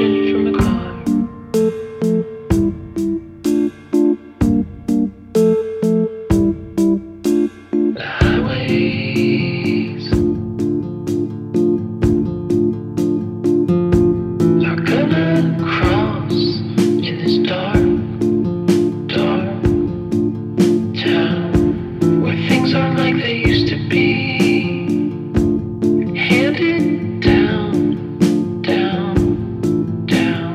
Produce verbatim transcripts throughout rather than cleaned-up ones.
watching from a car. The highways are gonna cross in this dark, dark town where things aren't like they used to be. Handed down, down, down.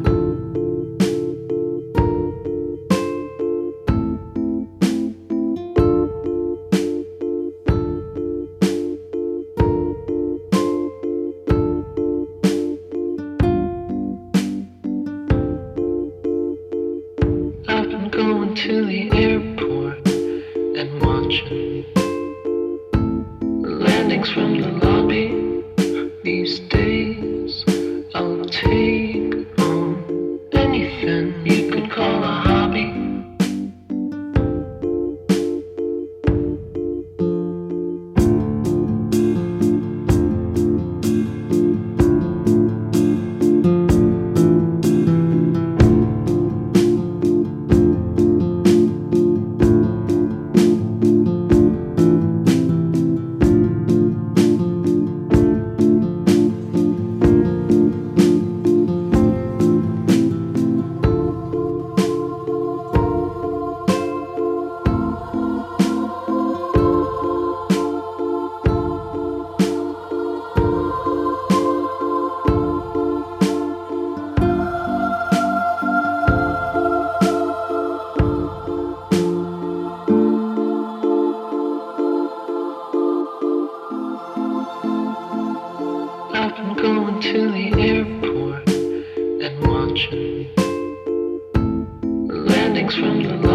I've been going to the airport and watching landings from the lobby. These days I'll take on anything you could call a hobby. I've been going to the airport and watching landings from the